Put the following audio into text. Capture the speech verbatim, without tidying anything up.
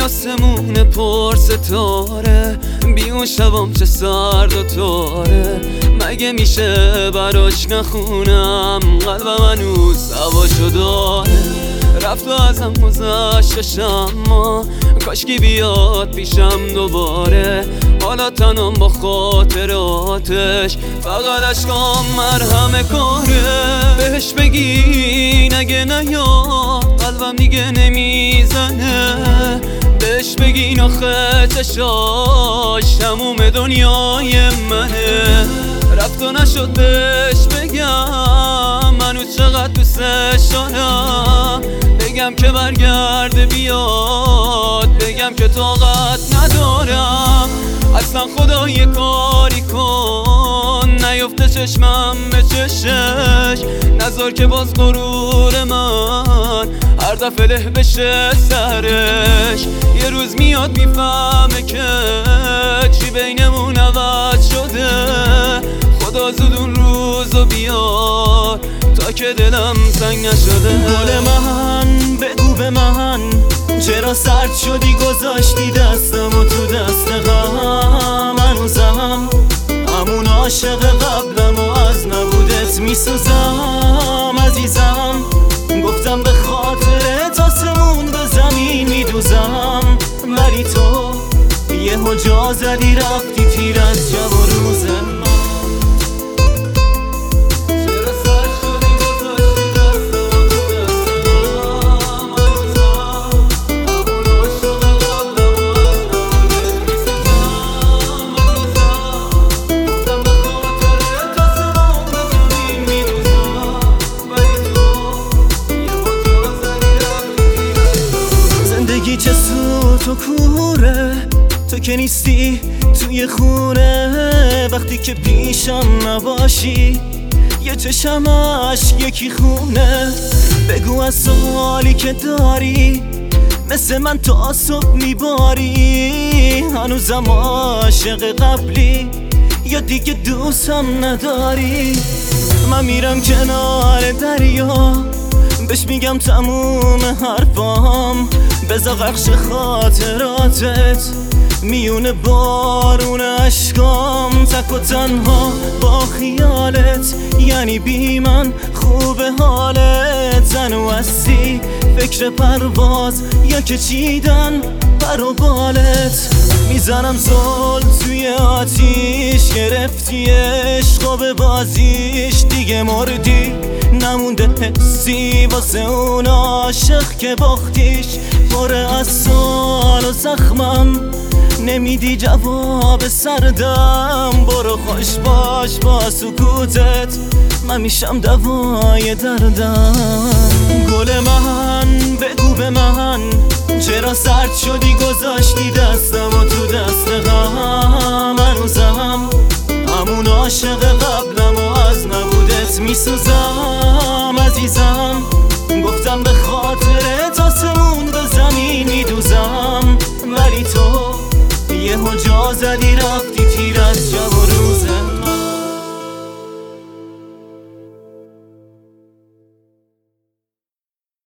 آسمون پر ستاره، بی اون شبام چه سرد و تاره. مگه میشه براش نخونم، قلبم هنوز هواشو داره. رفت و ازم گذشتش اما کاشکی بیاد پیشم دوباره. حالا تنم با خاطراتش، فقط عشقام مرهم کاره. بهش بگی نگه نیا، قلبم دیگه نمیزنه. بهش بگین آخه چشاش تموم دنیای منه. رفت و نشد بهش بگم منو چقدر دوستش دارم. بگم که برگرده بیاد، بگم که طاقت ندارم. اصلا خدا یه کاری کن، نیفته چشمم به چشش. نذار که باز غرور من هر دفعه له بشه سرش. یه روز میاد میفهمه که چی بینمون عوض شده. خدا زود اون روزو بیار تا که دلم سنگ نشده. گل من بگو به من چرا سرد شدی، گذاشتی دستم و تو دست غم. هنوزم همون عاشق قبلم و از نبودت میسوزم. عزیزم گفتم به خاطر آسمون به زمین میدوزم، ولی تو یه جا زدی رفتی تیر از شب و روز من. چه سوت و کوره تو که نیستی توی خونه. وقتی که پیشم نباشی یه چشمش یکی خونه. بگو از سوالی که داری مثل من تا صبح میباری. هنوزم عاشق قبلی یا دیگه دوستم نداری. من میرم کنار دریا بهش میگم تموم حرفام. بذار غرقش خاطراتت میونه بارون عشقام. تک و تنها با خیالت یعنی بی من خوب حالت. زن و هستی فکر پرواز یا که چیدن پر و بالت. میزنم زل توی آتیش، گرفتی عشق و به بازیش. دیگه مردی نمونده حسی واسه اون عاشق که باختیش. پره از سال و زخمم نمیدی جواب سردم. برو خوش باش با سکوتت، من میشم دوای دردم. گل من بگو به من چرا سرد شدی، گذاشتی دستم و تو دست غم. هنوزم همون عاشق قبلم و از نبودت میسوزم. عزیزم